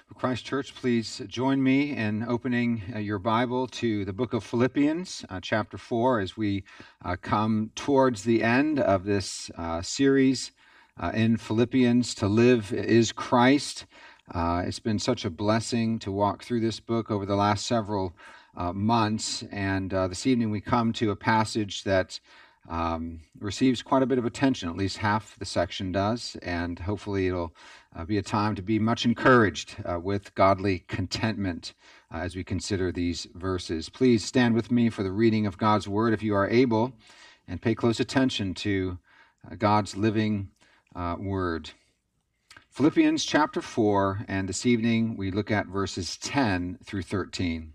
Christ Church, please join me in opening your Bible to the book of Philippians, chapter 4, as we come towards the end of this series in Philippians. To live is Christ. It's been such a blessing to walk through this book over the last several months, and this evening we come to a passage that receives quite a bit of attention, at least half the section does, and hopefully it'll be a time to be much encouraged with godly contentment as we consider these verses. Please stand with me for the reading of God's Word if you are able, and pay close attention to God's living Word. Philippians chapter 4, and this evening we look at verses 10 through 13.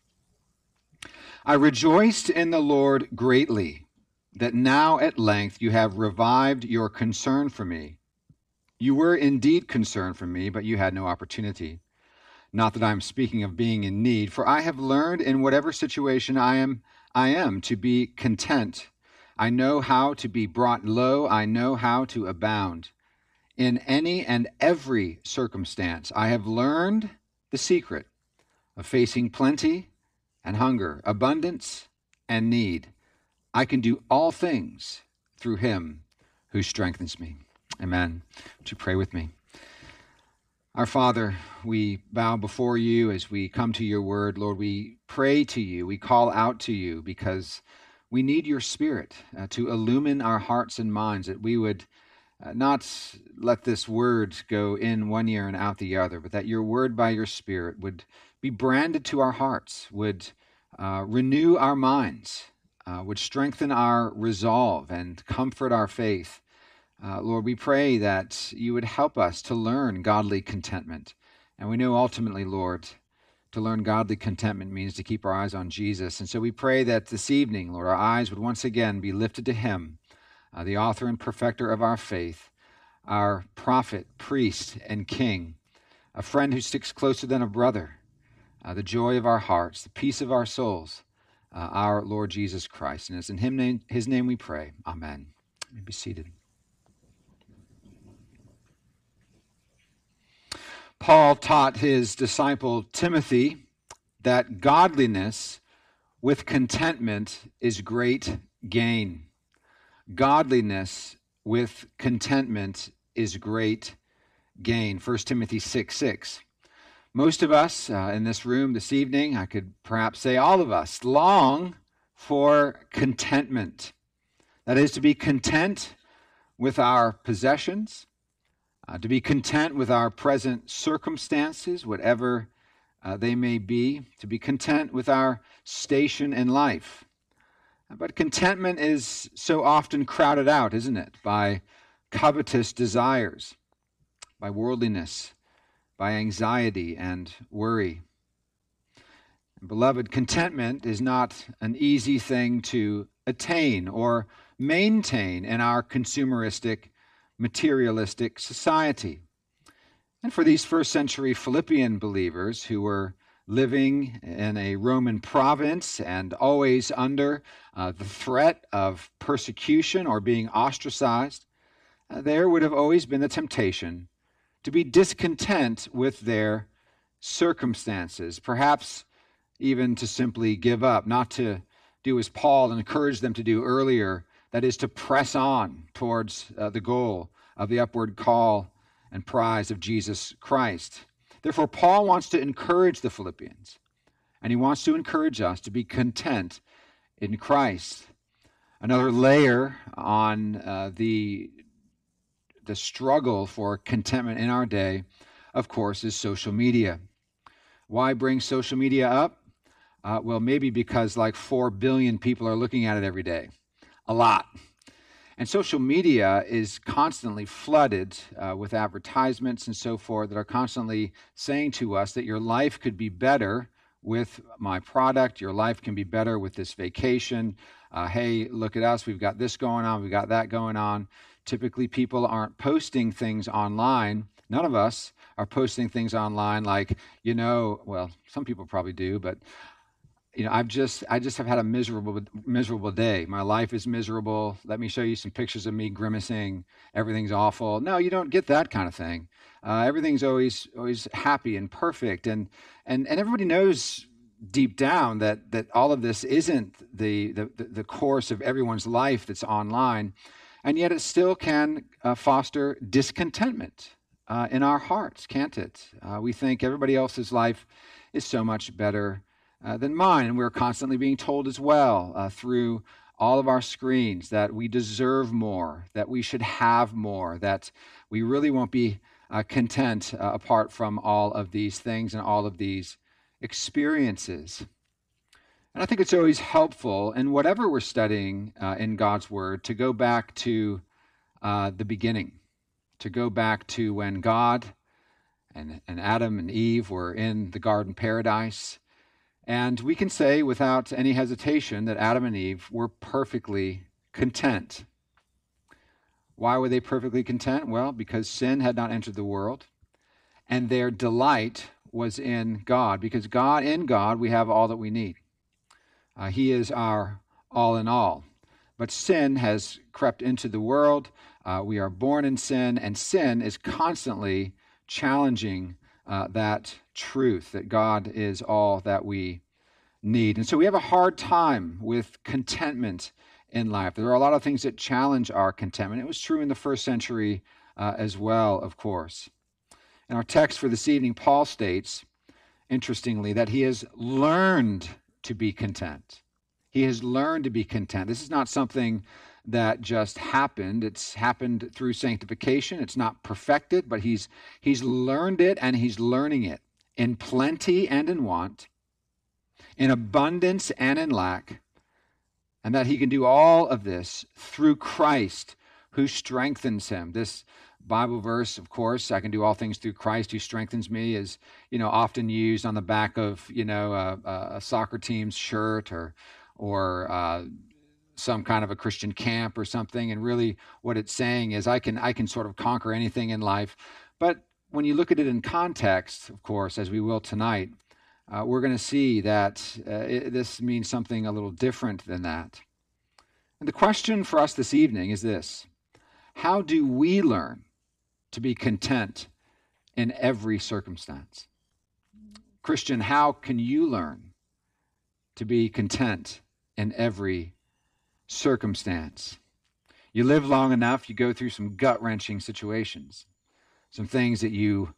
I rejoiced in the Lord greatly, that now at length you have revived your concern for me. You were indeed concerned for me, but you had no opportunity. Not that I am speaking of being in need, for I have learned in whatever situation I am to be content. I know how to be brought low. I know how to abound. In any and every circumstance, I have learned the secret of facing plenty and hunger, abundance and need. I can do all things through him who strengthens me. Amen. Would you pray with me? Our Father, we bow before you as we come to your word. Lord, we pray to you. We call out to you because we need your Spirit to illumine our hearts and minds, that we would not let this word go in one ear and out the other, but that your word by your Spirit would be branded to our hearts, would renew our minds, would strengthen our resolve and comfort our faith. Lord, we pray that you would help us to learn godly contentment. And we know ultimately, Lord, to learn godly contentment means to keep our eyes on Jesus. And so we pray that this evening, Lord, our eyes would once again be lifted to him, the author and perfecter of our faith, our prophet, priest, and king, a friend who sticks closer than a brother, the joy of our hearts, the peace of our souls, our Lord Jesus Christ. And it's in his name we pray. Amen. You may be seated. Paul taught his disciple Timothy that godliness with contentment is great gain. Godliness with contentment is great gain. 1 Timothy 6:6. Most of us in this room this evening, I could perhaps say all of us, long for contentment. That is, to be content with our possessions, to be content with our present circumstances, whatever they may be, to be content with our station in life. But contentment is so often crowded out, isn't it, by covetous desires, by worldliness, by anxiety and worry. And beloved, contentment is not an easy thing to attain or maintain in our consumeristic, materialistic society. And for these first century Philippian believers who were living in a Roman province and always under the threat of persecution or being ostracized, there would have always been the temptation to be discontent with their circumstances, perhaps even to simply give up, not to do as Paul encouraged them to do earlier, that is to press on towards the goal of the upward call and prize of Jesus Christ. Therefore, Paul wants to encourage the Philippians, and he wants to encourage us to be content in Christ. Another layer on the struggle for contentment in our day, of course, is social media. Why bring social media up? Well, maybe because like 4 billion people are looking at it every day. A lot. And social media is constantly flooded with advertisements and so forth that are constantly saying to us that your life could be better with my product, your life can be better with this vacation. Hey, look at us, we've got this going on, we've got that going on. Typically, people aren't posting things online. None of us are posting things online like, well, some people probably do, but I just have had a miserable day. My life is miserable. Let me show you some pictures of me grimacing. Everything's awful. No, you don't get that kind of thing. Everything's always happy and perfect, and everybody knows deep down that all of this isn't the course of everyone's life that's online, and yet it still can foster discontentment in our hearts, can't it? We think everybody else's life is so much better than mine. And we're constantly being told as well through all of our screens that we deserve more, that we should have more, that we really won't be content apart from all of these things and all of these experiences. And I think it's always helpful in whatever we're studying in God's Word to go back to the beginning, to go back to when God and Adam and Eve were in the garden paradise. And we can say without any hesitation that Adam and Eve were perfectly content. Why were they perfectly content? Well, because sin had not entered the world, and their delight was in God, because in God we have all that we need. He is our all in all. But sin has crept into the world. We are born in sin, and sin is constantly challenging that truth that God is all that we need. And so we have a hard time with contentment in life. There are a lot of things that challenge our contentment. It was true in the first century as well, of course. In our text for this evening, Paul states, interestingly, that he has learned to be content. He has learned to be content. This is not something that just happened. It's happened through sanctification. It's not perfected, but he's learned it, and he's learning it in plenty and in want, in abundance and in lack, and that he can do all of this through Christ who strengthens him. This Bible verse, of course, I can do all things through Christ who strengthens me, is often used on the back of a soccer team's shirt or some kind of a Christian camp or something. And really what it's saying is I can sort of conquer anything in life. But when you look at it in context, of course, as we will tonight, we're going to see that this means something a little different than that. And the question for us this evening is this: how do we learn to be content in every circumstance? Christian, how can you learn to be content in every circumstance? You live long enough, you go through some gut-wrenching situations, some things that you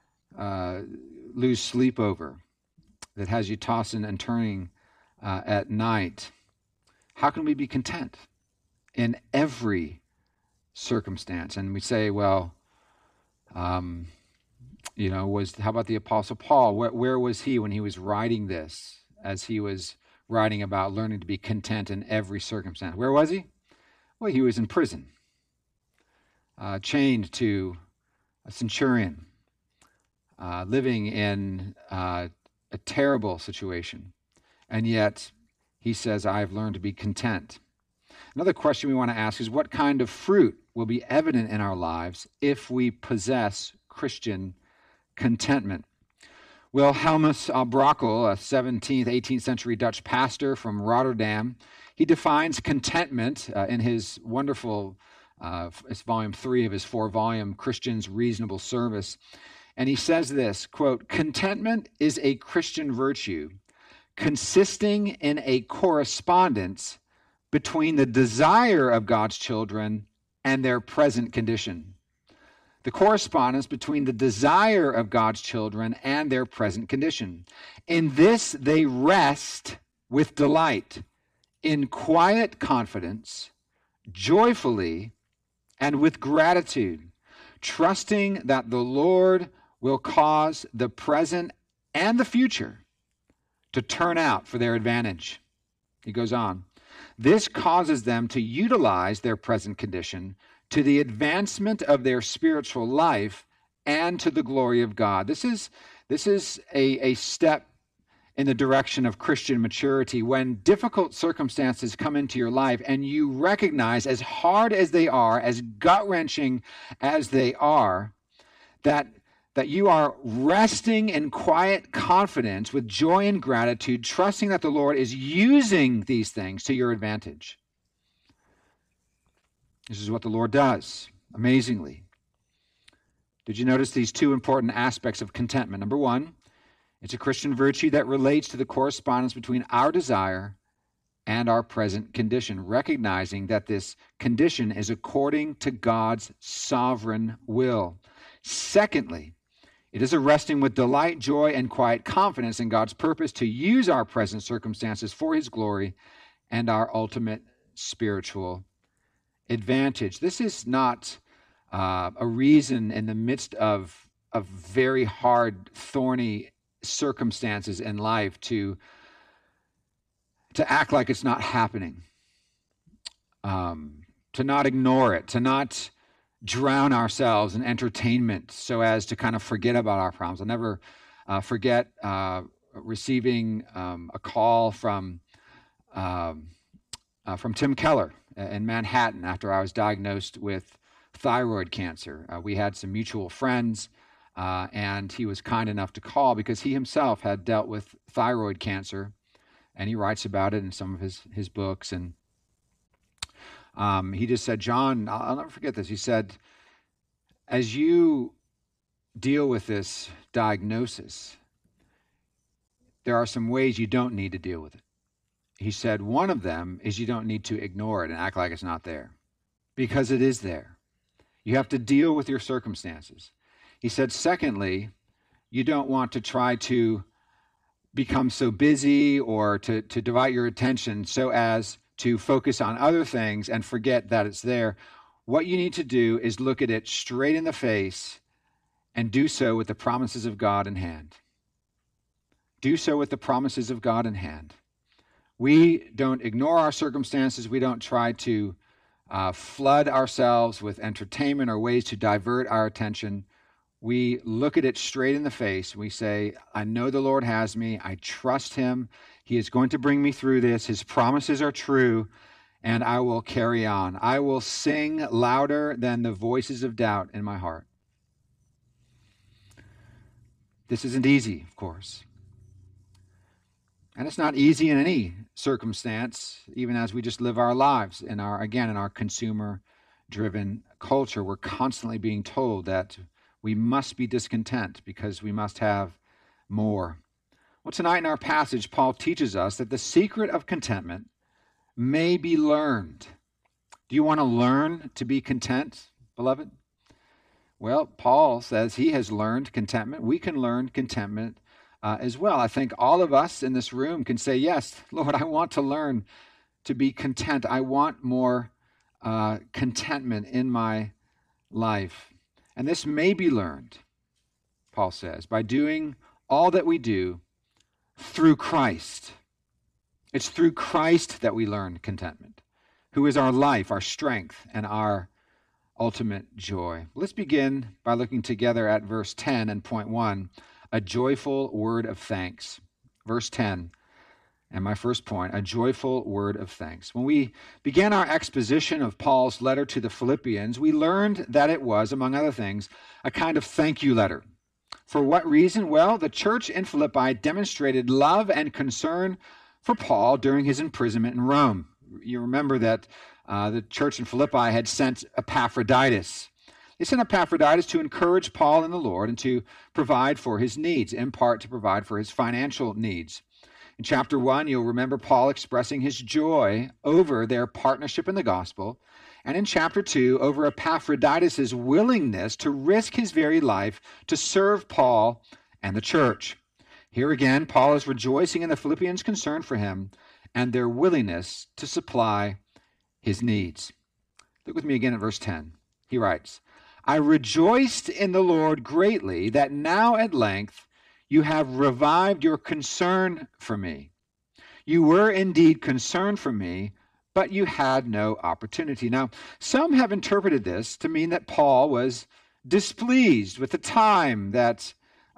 lose sleep over, that has you tossing and turning at night. How can we be content in every circumstance? And we say, well, how about the Apostle Paul? Where was he when he was writing this, as he was writing about learning to be content in every circumstance? Where was he? Well, he was in prison, chained to a centurion, living in a terrible situation. And yet, he says, I've learned to be content. Another question we want to ask is, what kind of fruit will be evident in our lives if we possess Christian contentment? Wilhelmus Brakel, a 17th, 18th century Dutch pastor from Rotterdam, he defines contentment in his wonderful, it's volume 3 of his 4-volume Christian's Reasonable Service. And he says this, quote, "Contentment is a Christian virtue consisting in a correspondence between the desire of God's children and their present condition." The correspondence between the desire of God's children and their present condition. In this they rest with delight, in quiet confidence, joyfully, and with gratitude, trusting that the Lord will cause the present and the future to turn out for their advantage. He goes on, this causes them to utilize their present condition to the advancement of their spiritual life and to the glory of God. This is a step in the direction of Christian maturity when difficult circumstances come into your life and you recognize, as hard as they are, as gut-wrenching as they are, that that you are resting in quiet confidence with joy and gratitude, trusting that the Lord is using these things to your advantage. This is what the Lord does, amazingly. Did you notice these two important aspects of contentment? Number one, it's a Christian virtue that relates to the correspondence between our desire and our present condition, recognizing that this condition is according to God's sovereign will. Secondly, it is a resting with delight, joy, and quiet confidence in God's purpose to use our present circumstances for His glory and our ultimate spiritual advantage. This is not a reason in the midst of very hard, thorny circumstances in life to act like it's not happening, to not ignore it, to not drown ourselves in entertainment so as to kind of forget about our problems. I'll never forget receiving a call from Tim Keller in Manhattan after I was diagnosed with thyroid cancer. We had some mutual friends, and he was kind enough to call because he himself had dealt with thyroid cancer, and he writes about it in some of his books. And he just said, John, I'll never forget this. He said, as you deal with this diagnosis, there are some ways you don't need to deal with it. He said, one of them is you don't need to ignore it and act like it's not there, because it is there. You have to deal with your circumstances. He said, secondly, you don't want to try to become so busy or to divide your attention so as to focus on other things and forget that it's there. What you need to do is look at it straight in the face and do so with the promises of God in hand. Do so with the promises of God in hand. We don't ignore our circumstances. We don't try to flood ourselves with entertainment or ways to divert our attention. We look at it straight in the face. We say, I know the Lord has me. I trust Him. He is going to bring me through this. His promises are true, and I will carry on. I will sing louder than the voices of doubt in my heart. This isn't easy, of course. And it's not easy in any circumstance, even as we just live our lives in our consumer-driven culture. We're constantly being told that we must be discontent because we must have more. Well, tonight in our passage, Paul teaches us that the secret of contentment may be learned. Do you want to learn to be content, beloved? Well, Paul says he has learned contentment. We can learn contentment as well. I think all of us in this room can say, yes, Lord, I want to learn to be content. I want more contentment in my life. And this may be learned, Paul says, by doing all that we do through Christ. It's through Christ that we learn contentment, who is our life, our strength, and our ultimate joy. Let's begin by looking together at verse 10 and point 1, a joyful word of thanks. Verse 10, and my first point, a joyful word of thanks. When we began our exposition of Paul's letter to the Philippians, we learned that it was, among other things, a kind of thank you letter. For what reason? Well, the church in Philippi demonstrated love and concern for Paul during his imprisonment in Rome. You remember that the church in Philippi had sent Epaphroditus. They sent Epaphroditus to encourage Paul in the Lord and to provide for his needs, in part to provide for his financial needs. In chapter 1, you'll remember Paul expressing his joy over their partnership in the gospel. And in chapter 2, over Epaphroditus' willingness to risk his very life to serve Paul and the church. Here again, Paul is rejoicing in the Philippians' concern for him and their willingness to supply his needs. Look with me again at verse 10. He writes, I rejoiced in the Lord greatly that now at length you have revived your concern for me. You were indeed concerned for me, but you had no opportunity. Now, some have interpreted this to mean that Paul was displeased with the time that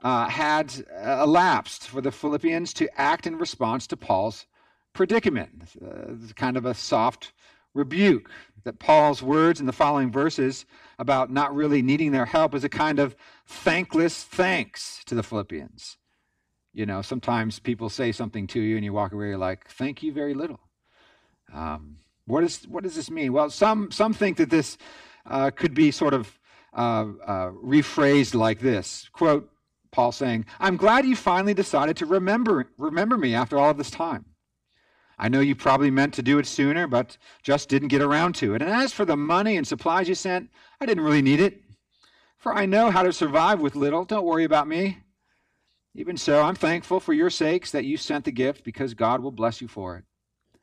had elapsed for the Philippians to act in response to Paul's predicament. Kind of a soft rebuke. That Paul's words in the following verses about not really needing their help is a kind of thankless thanks to the Philippians. You know, sometimes people say something to you and you walk away, you're like, thank you very little. What does this mean? Well, some think that this could be sort of rephrased like this. Quote, Paul saying, I'm glad you finally decided to remember me after all of this time. I know you probably meant to do it sooner, but just didn't get around to it. And as for the money and supplies you sent, I didn't really need it. For I know how to survive with little. Don't worry about me. Even so, I'm thankful for your sakes that you sent the gift, because God will bless you for it.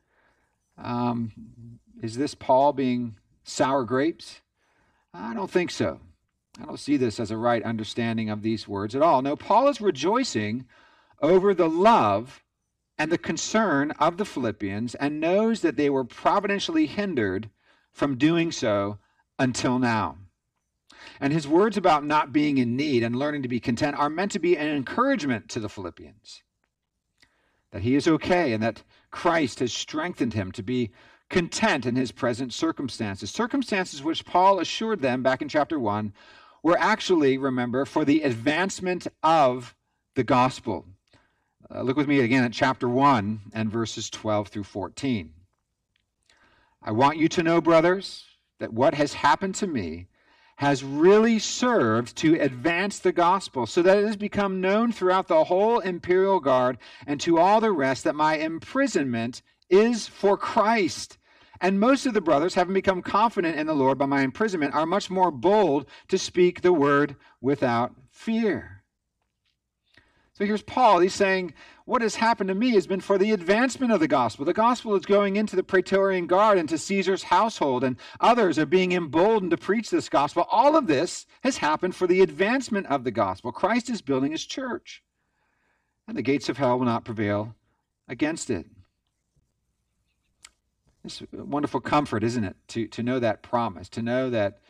Is this Paul being sour grapes? I don't think so. I don't see this as a right understanding of these words at all. No, Paul is rejoicing over the love and the concern of the Philippians, and knows that they were providentially hindered from doing so until now. And his words about not being in need and learning to be content are meant to be an encouragement to the Philippians, that he is okay and that Christ has strengthened him to be content in his present circumstances. Circumstances which Paul assured them back in chapter 1 were actually, remember, for the advancement of the gospel. Look with me again at chapter 1 and verses 12 through 14. I want you to know, brothers, that what has happened to me has really served to advance the gospel, so that it has become known throughout the whole imperial guard and to all the rest that my imprisonment is for Christ. And most of the brothers, having become confident in the Lord by my imprisonment, are much more bold to speak the word without fear. So here's Paul. He's saying, what has happened to me has been for the advancement of the gospel. The gospel is going into the Praetorian Guard and to Caesar's household, and others are being emboldened to preach this gospel. All of this has happened for the advancement of the gospel. Christ is building his church, and the gates of hell will not prevail against it. It's a wonderful comfort, isn't it, to know that promise, to know that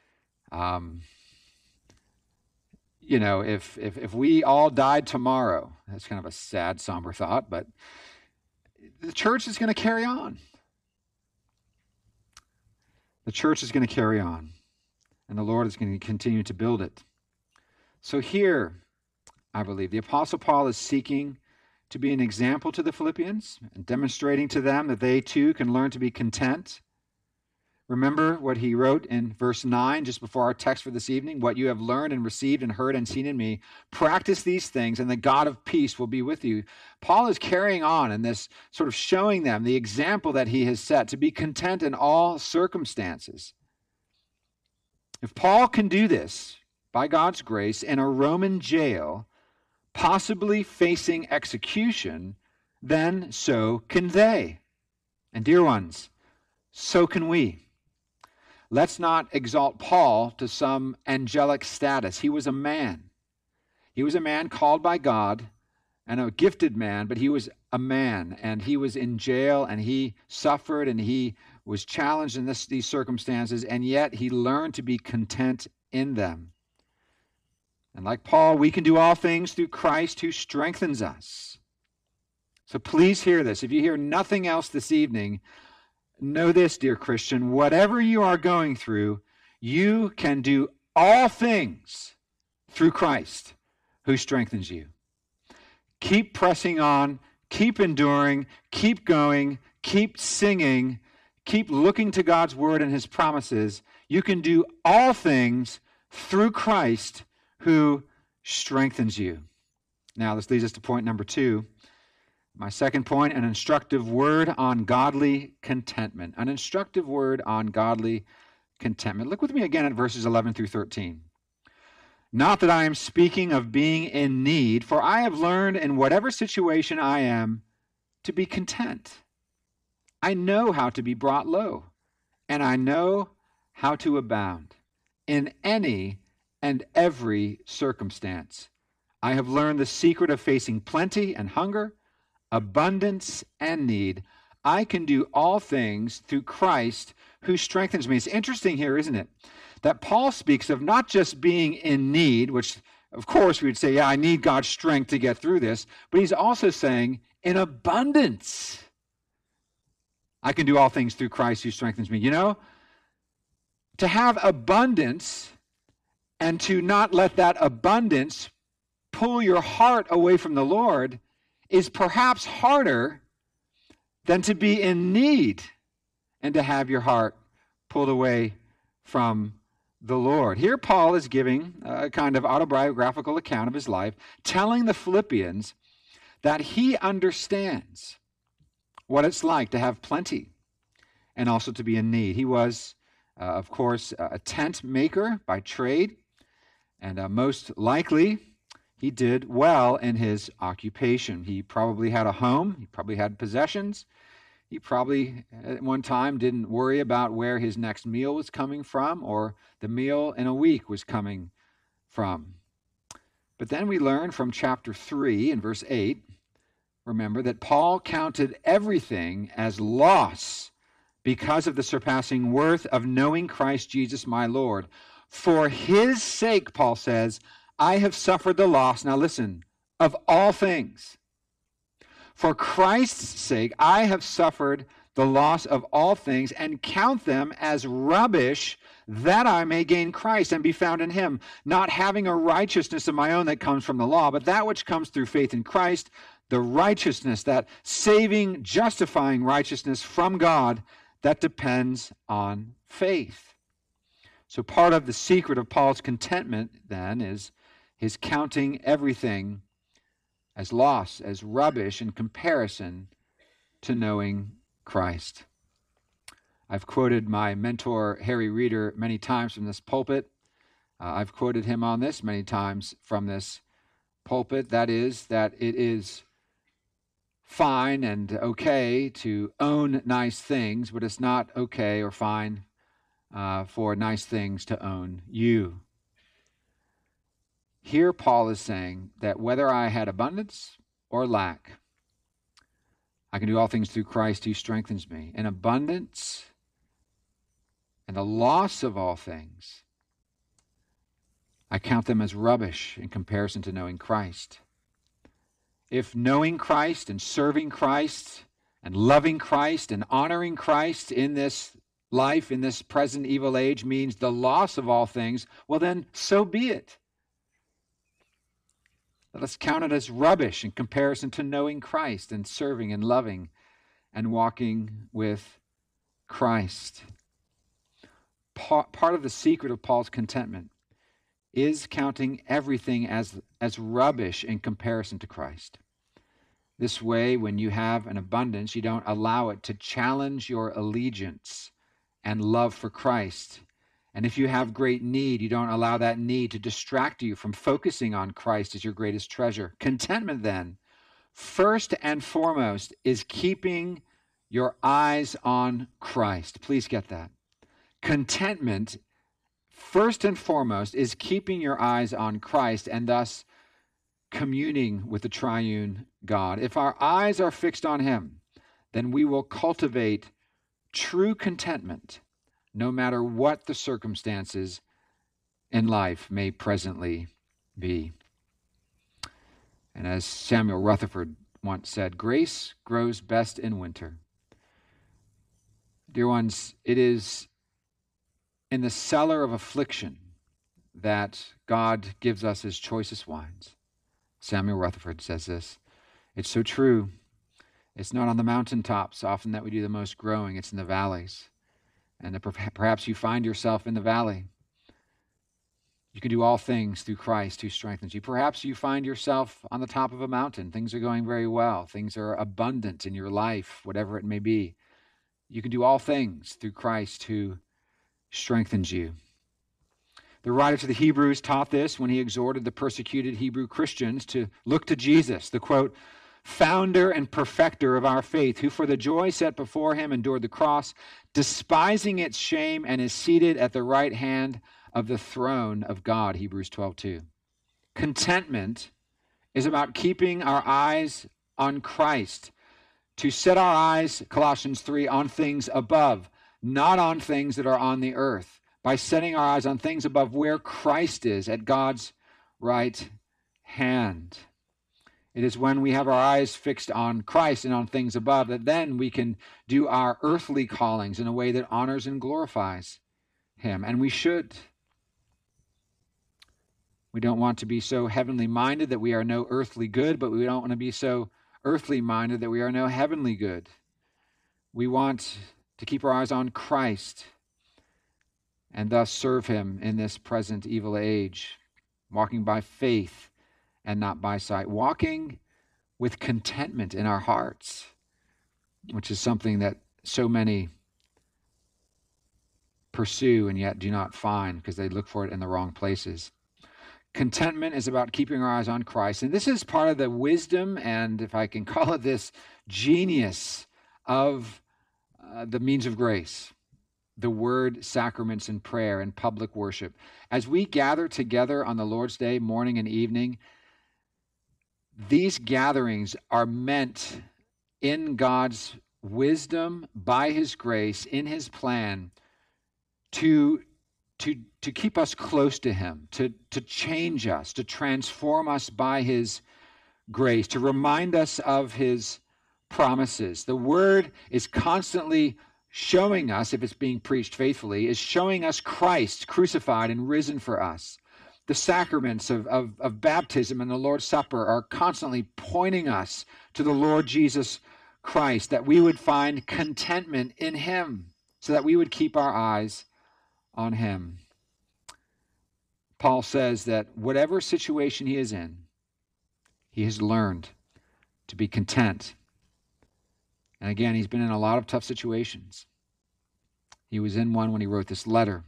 if we all died tomorrow, that's kind of a sad, somber thought, but the church is going to carry on. The church is going to carry on, and the Lord is going to continue to build it. So here, I believe, the Apostle Paul is seeking to be an example to the Philippians and demonstrating to them that they too can learn to be content. Remember what he wrote in verse 9, just before our text for this evening, what you have learned and received and heard and seen in me, practice these things and the God of peace will be with you. Paul is carrying on in this, sort of showing them the example that he has set to be content in all circumstances. If Paul can do this, by God's grace, in a Roman jail, possibly facing execution, then so can they. And dear ones, so can we. Let's not exalt Paul to some angelic status. He was a man. He was a man called by God and a gifted man, but he was a man, and he was in jail, and he suffered, and he was challenged in these circumstances, and yet he learned to be content in them. And like Paul, we can do all things through Christ who strengthens us. So please hear this. If you hear nothing else this evening, know this, dear Christian, whatever you are going through, you can do all things through Christ who strengthens you. Keep pressing on, keep enduring, keep going, keep singing, keep looking to God's word and his promises. You can do all things through Christ who strengthens you. Now, this leads us to point number 2. My second point, an instructive word on godly contentment. An instructive word on godly contentment. Look with me again at verses 11 through 13. Not that I am speaking of being in need, for I have learned in whatever situation I am to be content. I know how to be brought low, and I know how to abound in any and every circumstance. I have learned the secret of facing plenty and hunger, abundance and need. I can do all things through Christ who strengthens me. It's interesting here, isn't it, that Paul speaks of not just being in need, which of course we would say, yeah, I need God's strength to get through this, but he's also saying in abundance. I can do all things through Christ who strengthens me. You know, to have abundance and to not let that abundance pull your heart away from the Lord is perhaps harder than to be in need and to have your heart pulled away from the Lord. Here Paul is giving a kind of autobiographical account of his life, telling the Philippians that he understands what it's like to have plenty and also to be in need. He was, of course, a tent maker by trade, and most likely he did well in his occupation. He probably had a home. He probably had possessions. He probably at one time didn't worry about where his next meal was coming from or the meal in a week was coming from. But then we learn from chapter 3 and verse 8, remember, that Paul counted everything as loss because of the surpassing worth of knowing Christ Jesus my Lord. For his sake, Paul says, I have suffered the loss, now listen, of all things. For Christ's sake, I have suffered the loss of all things and count them as rubbish that I may gain Christ and be found in him, not having a righteousness of my own that comes from the law, but that which comes through faith in Christ, the righteousness, that saving, justifying righteousness from God that depends on faith. So part of the secret of Paul's contentment then is his counting everything as loss, as rubbish in comparison to knowing Christ. I've quoted my mentor, Harry Reeder, many times from this pulpit. I've quoted him on this many times from this pulpit. That is, that it is fine and okay to own nice things, but it's not okay or fine for nice things to own you. Here Paul is saying that whether I had abundance or lack, I can do all things through Christ who strengthens me. In abundance and the loss of all things, I count them as rubbish in comparison to knowing Christ. If knowing Christ and serving Christ and loving Christ and honoring Christ in this life, in this present evil age, means the loss of all things, well then, so be it. Let us count it as rubbish in comparison to knowing Christ and serving and loving and walking with Christ. Part of the secret of Paul's contentment is counting everything as rubbish in comparison to Christ. This way, when you have an abundance, you don't allow it to challenge your allegiance and love for Christ. And if you have great need, you don't allow that need to distract you from focusing on Christ as your greatest treasure. Contentment, then, first and foremost, is keeping your eyes on Christ. Please get that. Contentment, first and foremost, is keeping your eyes on Christ and thus communing with the triune God. If our eyes are fixed on him, then we will cultivate true contentment no matter what the circumstances in life may presently be. And as Samuel Rutherford once said, grace grows best in winter. Dear ones, it is in the cellar of affliction that God gives us his choicest wines. Samuel Rutherford says this. It's so true. It's not on the mountaintops often that we do the most growing. It's in the valleys. And perhaps you find yourself in the valley. You can do all things through Christ who strengthens you. Perhaps you find yourself on the top of a mountain. Things are going very well. Things are abundant in your life, whatever it may be. You can do all things through Christ who strengthens you. The writer to the Hebrews taught this when he exhorted the persecuted Hebrew Christians to look to Jesus, the quote, founder and perfecter of our faith, who for the joy set before him endured the cross, despising its shame, and is seated at the right hand of the throne of God, Hebrews 12:2. Contentment is about keeping our eyes on Christ, to set our eyes, Colossians 3, on things above, not on things that are on the earth, by setting our eyes on things above where Christ is, at God's right hand. It is when we have our eyes fixed on Christ and on things above that then we can do our earthly callings in a way that honors and glorifies him. And we should. We don't want to be so heavenly minded that we are no earthly good, but we don't want to be so earthly minded that we are no heavenly good. We want to keep our eyes on Christ and thus serve him in this present evil age, walking by faith and not by sight, walking with contentment in our hearts, which is something that so many pursue and yet do not find because they look for it in the wrong places. Contentment is about keeping our eyes on Christ. And this is part of the wisdom and, if I can call it this, genius of the means of grace, the word, sacraments, and prayer and public worship. As we gather together on the Lord's Day, morning and evening, these gatherings are meant in God's wisdom, by his grace, in his plan, to keep us close to him, to change us, to transform us by his grace, to remind us of his promises. The word is constantly showing us, if it's being preached faithfully, is showing us Christ crucified and risen for us. The sacraments of baptism and the Lord's Supper are constantly pointing us to the Lord Jesus Christ, that we would find contentment in him, so that we would keep our eyes on him. Paul says that whatever situation he is in, he has learned to be content. And again, he's been in a lot of tough situations. He was in one when he wrote this letter.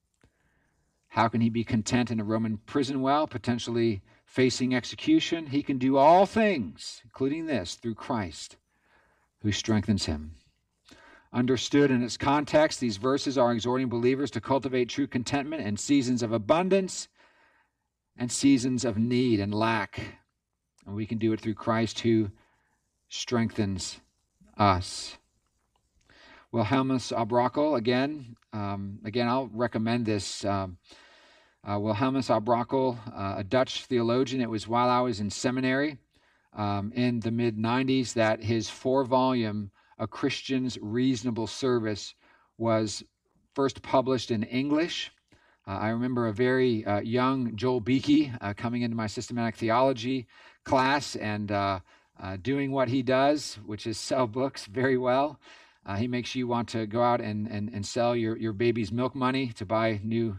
How can he be content in a Roman prison? Well, potentially facing execution. He can do all things, including this, through Christ, who strengthens him. Understood in its context, these verses are exhorting believers to cultivate true contentment in seasons of abundance and seasons of need and lack. And we can do it through Christ, who strengthens us. Wilhelmus à Brakel, again, I'll recommend this. Wilhelmus à Brakel, a Dutch theologian. It was while I was in seminary in the mid-90s that his 4-volume A Christian's Reasonable Service was first published in English. I remember a very young Joel Beakey coming into my systematic theology class and doing what he does, which is sell books very well. He makes you want to go out and sell your baby's milk money to buy new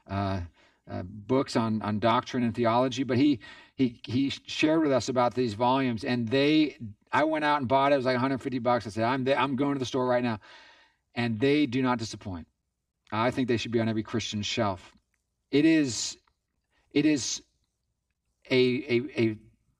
books on doctrine and theology. But he shared with us about these volumes, and I went out and bought it. It was like $150. I said, I'm going to the store right now. And they do not disappoint. I think they should be on every Christian shelf. It is a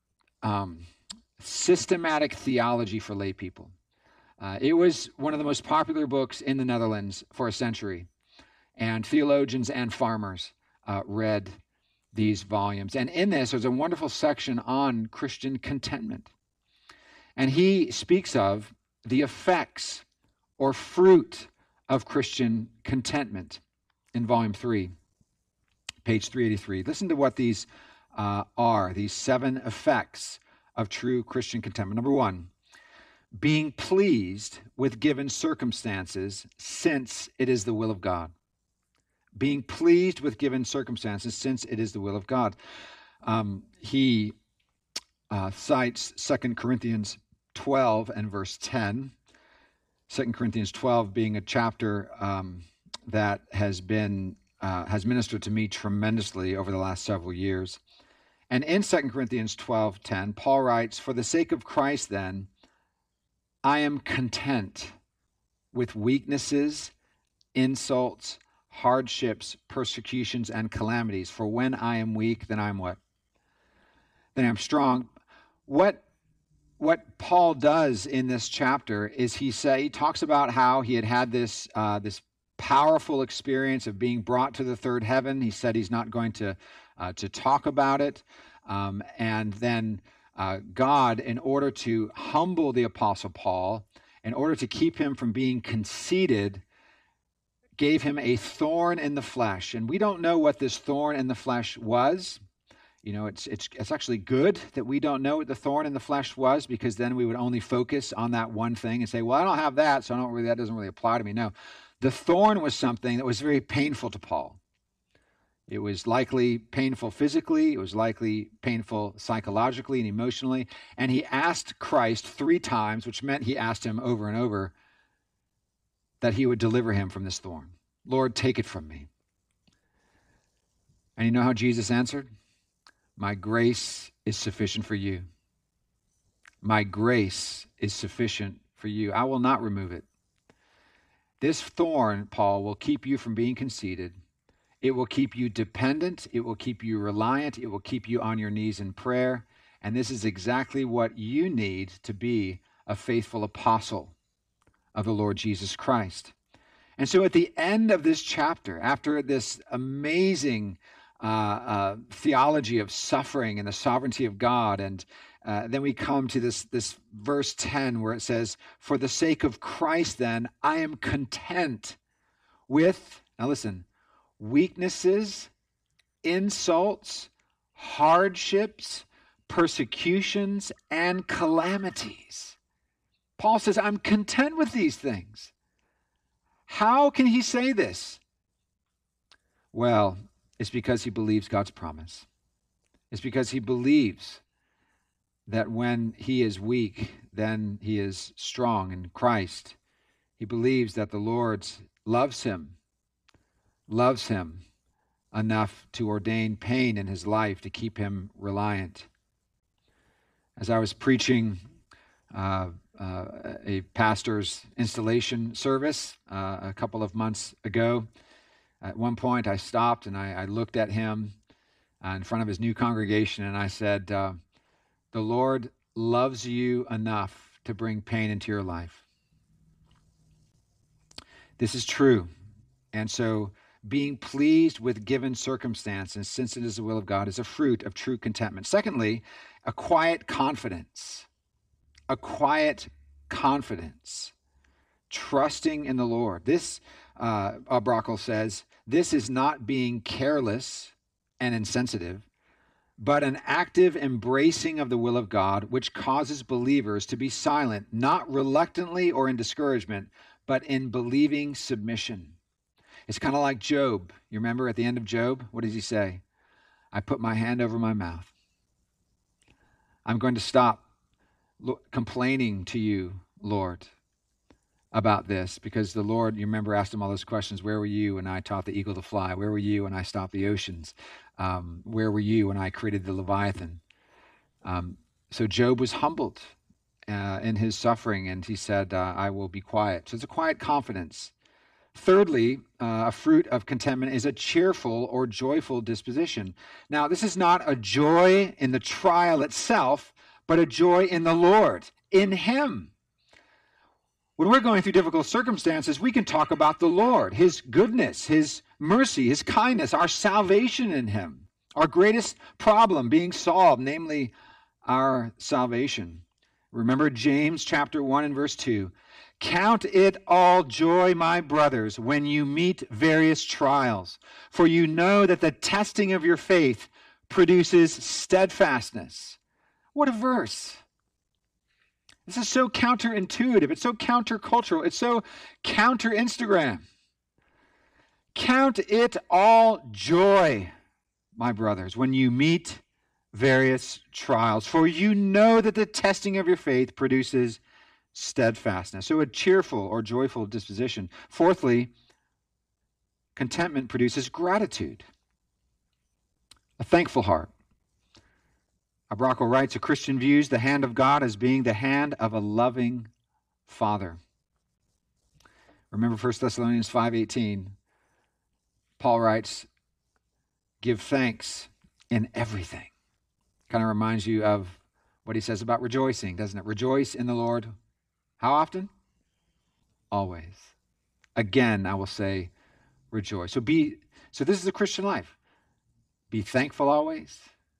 systematic theology for lay people. It was one of the most popular books in the Netherlands for a century. And theologians and farmers read these volumes. And in this, there's a wonderful section on Christian contentment. And he speaks of the effects or fruit of Christian contentment in volume 3, page 383. Listen to what these are, these 7 effects of true Christian contentment. Number 1, being pleased with given circumstances since it is the will of God. Being pleased with given circumstances since it is the will of God. He cites 2 Corinthians 12 and verse 10. 2 Corinthians 12 being a chapter that has ministered to me tremendously over the last several years. And in 2 Corinthians 12:10, Paul writes, "For the sake of Christ, then, I am content with weaknesses, insults, hardships, persecutions, and calamities. For when I am weak, then I'm what? Then I'm strong." What Paul does in this chapter is he talks about how he had this powerful experience of being brought to the third heaven. He said he's not going to talk about it. And then God, in order to humble the Apostle Paul, in order to keep him from being conceited, gave him a thorn in the flesh. And we don't know what this thorn in the flesh was. It's actually good that we don't know what the thorn in the flesh was, because then we would only focus on that one thing and say, well, I don't have that, so that doesn't really apply to me. No, the thorn was something that was very painful to Paul. It was likely painful physically. It was likely painful psychologically and emotionally. And he asked Christ 3 times, which meant he asked him over and over, that he would deliver him from this thorn. Lord, take it from me. And you know how Jesus answered? My grace is sufficient for you. My grace is sufficient for you. I will not remove it. This thorn, Paul, will keep you from being conceited. It will keep you dependent. It will keep you reliant. It will keep you on your knees in prayer. And this is exactly what you need to be a faithful apostle of the Lord Jesus Christ. And so at the end of this chapter, after this amazing theology of suffering and the sovereignty of God, and then we come to this verse 10 where it says, for the sake of Christ then, I am content with, now listen, weaknesses, insults, hardships, persecutions, and calamities. Paul says, I'm content with these things. How can he say this? Well, it's because he believes God's promise. It's because he believes that when he is weak, then he is strong in Christ. He believes that the Lord loves him enough to ordain pain in his life to keep him reliant. As I was preaching a pastor's installation service a couple of months ago, at one point I stopped and I looked at him in front of his new congregation, and I said, the Lord loves you enough to bring pain into your life. This is true. And so being pleased with given circumstances, since it is the will of God, is a fruit of true contentment. Secondly, a quiet confidence. A quiet confidence. Trusting in the Lord. This, Brockel says, this is not being careless and insensitive, but an active embracing of the will of God, which causes believers to be silent, not reluctantly or in discouragement, but in believing submission. It's kind of like Job. You remember at the end of Job, what does he say? I put my hand over my mouth. I'm going to stop complaining to you, Lord, about this, because the Lord, you remember, asked him all those questions. Where were you when I taught the eagle to fly? Where were you when I stopped the oceans? Where were you when I created the Leviathan? So Job was humbled in his suffering, and he said, I will be quiet. So it's a quiet confidence. Thirdly, a fruit of contentment is a cheerful or joyful disposition. Now, this is not a joy in the trial itself, but a joy in the Lord, in Him. When we're going through difficult circumstances, we can talk about the Lord, His goodness, His mercy, His kindness, our salvation in Him, our greatest problem being solved, namely our salvation. Remember James chapter 1 and verse 2. Count it all joy, my brothers, when you meet various trials, for you know that the testing of your faith produces steadfastness. What a verse. This is so counterintuitive. It's so countercultural. It's so counter-Instagram. Count it all joy, my brothers, when you meet various trials, for you know that the testing of your faith produces steadfastness. So a cheerful or joyful disposition. Fourthly, contentment produces gratitude, a thankful heart. Brockel writes, a Christian views the hand of God as being the hand of a loving Father. Remember 1 Thessalonians 5:18. Paul writes, give thanks in everything. Kind of reminds you of what he says about rejoicing, doesn't it? Rejoice in the Lord. How often? Always. Again, I will say, rejoice. So this is the Christian life. Be thankful always.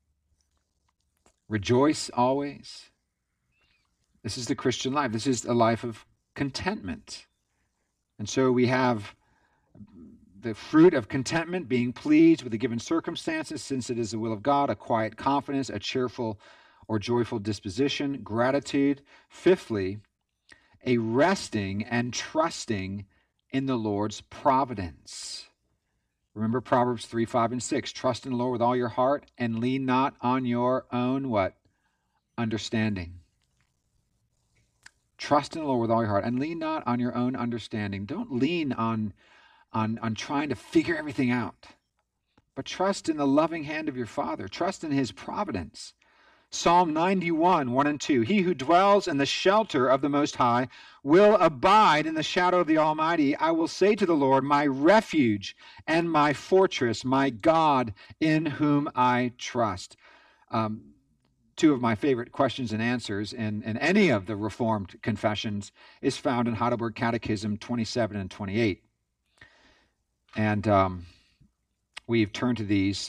Rejoice always. This is the Christian life. This is a life of contentment. And so we have the fruit of contentment, being pleased with the given circumstances, since it is the will of God, a quiet confidence, a cheerful or joyful disposition, gratitude. Fifthly, a resting and trusting in the Lord's providence. Remember Proverbs 3, 5, and 6. Trust in the Lord with all your heart and lean not on your own what? Understanding. Trust in the Lord with all your heart and lean not on your own understanding. Don't lean on trying to figure everything out, but trust in the loving hand of your Father. Trust in his providence. Psalm 91, 1 and 2. He who dwells in the shelter of the Most High will abide in the shadow of the Almighty. I will say to the Lord, my refuge and my fortress, my God in whom I trust. Two of my favorite questions and answers in any of the Reformed confessions is found in Heidelberg Catechism 27 and 28. And we've turned to these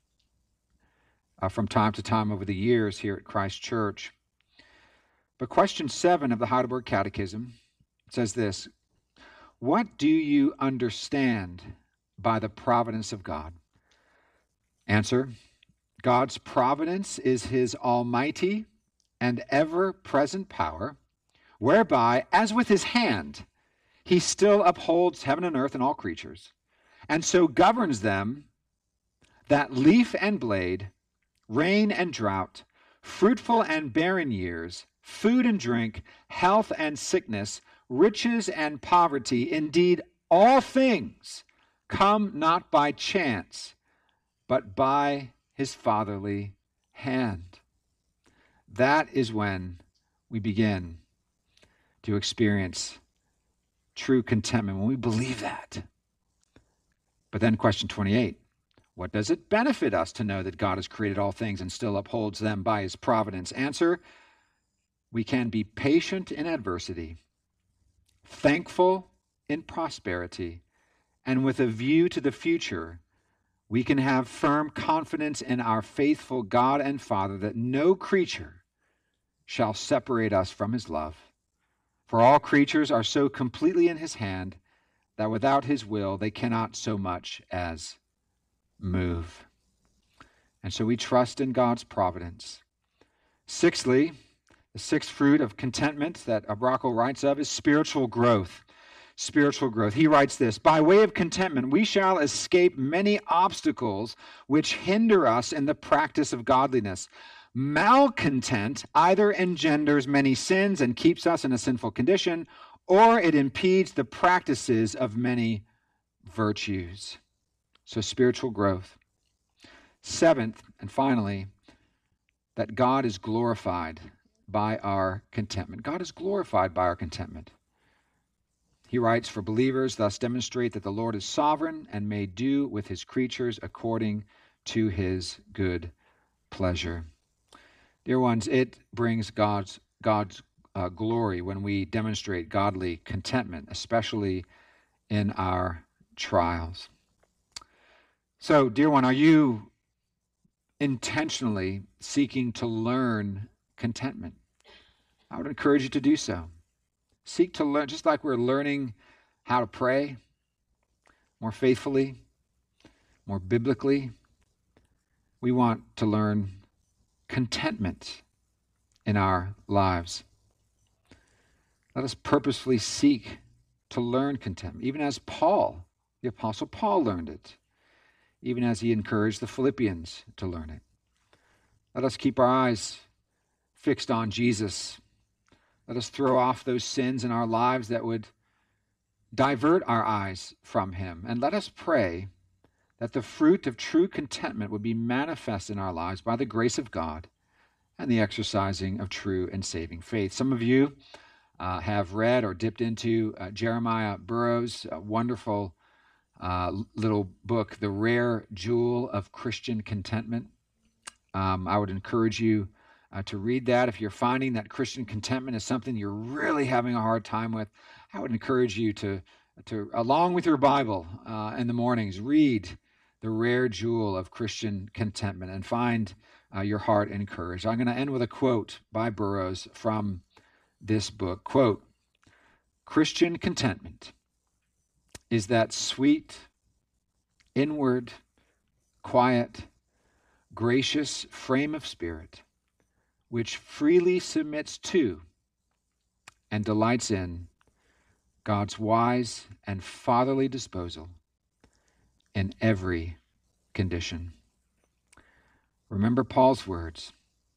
from time to time over the years here at Christ Church. But question 7 of the Heidelberg Catechism says this: what do you understand by the providence of God? Answer: God's providence is his almighty and ever-present power, whereby, as with his hand, he still upholds heaven and earth and all creatures, and so governs them that leaf and blade, rain and drought, fruitful and barren years, food and drink, health and sickness, riches and poverty, indeed all things come not by chance, but by his fatherly hand. That is when we begin to experience true contentment, when we believe that. But then question 28, what does it benefit us to know that God has created all things and still upholds them by his providence? Answer: we can be patient in adversity, thankful in prosperity, and with a view to the future, we can have firm confidence in our faithful God and Father that no creature shall separate us from his love. For all creatures are so completely in his hand that without his will they cannot so much as move. And so we trust in God's providence. Sixthly, the sixth fruit of contentment that Abrachel writes of is spiritual growth. Spiritual growth. He writes this: by way of contentment, we shall escape many obstacles which hinder us in the practice of godliness. Malcontent either engenders many sins and keeps us in a sinful condition, or it impedes the practices of many virtues. So spiritual growth. Seventh, and finally, that God is glorified by our contentment. God is glorified by our contentment. He writes, for believers thus demonstrate that the Lord is sovereign and may do with his creatures according to his good pleasure. Dear ones, it brings God's glory when we demonstrate godly contentment, especially in our trials. So, dear one, are you intentionally seeking to learn contentment? I would encourage you to do so. Seek to learn, just like we're learning how to pray more faithfully, more biblically. We want to learn contentment in our lives. Let us purposefully seek to learn contentment, even as Paul, the Apostle Paul, learned it, even as he encouraged the Philippians to learn it. Let us keep our eyes fixed on Jesus. Let us throw off those sins in our lives that would divert our eyes from him. And let us pray that the fruit of true contentment would be manifest in our lives by the grace of God and the exercising of true and saving faith. Some of you have read or dipped into Jeremiah Burroughs' wonderful little book, The Rare Jewel of Christian Contentment. I would encourage you to read that. If you're finding that Christian contentment is something you're really having a hard time with, I would encourage you to along with your Bible in the mornings, read The Rare Jewel of Christian Contentment and find your heart encouraged. I'm going to end with a quote by Burroughs from this book. Quote, Christian contentment is that sweet, inward, quiet, gracious frame of spirit, which freely submits to and delights in God's wise and fatherly disposal in every condition. Remember Paul's words.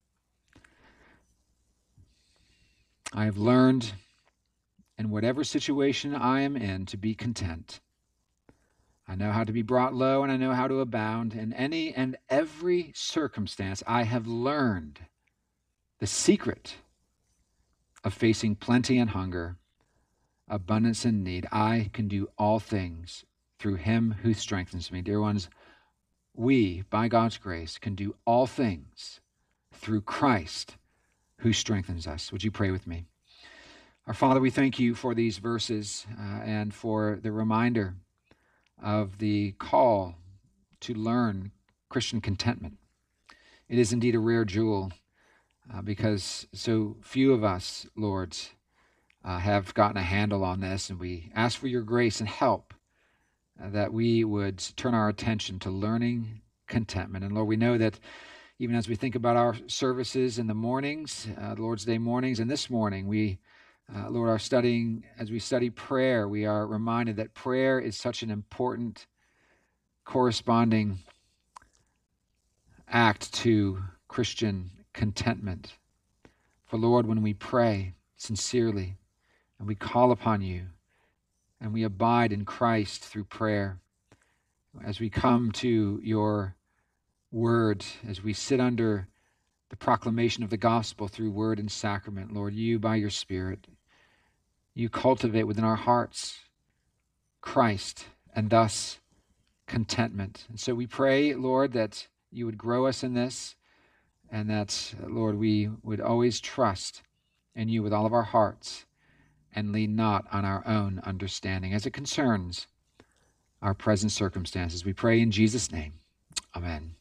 I have learned in whatever situation I am in to be content. I know how to be brought low, and I know how to abound. In any and every circumstance, I have learned the secret of facing plenty and hunger, abundance and need. I can do all things through him who strengthens me. Dear ones, we, by God's grace, can do all things through Christ who strengthens us. Would you pray with me? Our Father, we thank you for these verses and for the reminder of the call to learn Christian contentment. It is indeed a rare jewel because so few of us, Lords, have gotten a handle on this, and we ask for your grace and help that we would turn our attention to learning contentment. And Lord, we know that even as we think about our services in the mornings, Lord's Day mornings, and this morning we Lord, are studying, as we study prayer, we are reminded that prayer is such an important corresponding act to Christian contentment. For Lord, when we pray sincerely and we call upon you and we abide in Christ through prayer, as we come to your word, as we sit under the proclamation of the gospel through word and sacrament, Lord, you by your Spirit, you cultivate within our hearts Christ and thus contentment. And so we pray, Lord, that you would grow us in this and that, Lord, we would always trust in you with all of our hearts and lean not on our own understanding as it concerns our present circumstances. We pray in Jesus' name. Amen.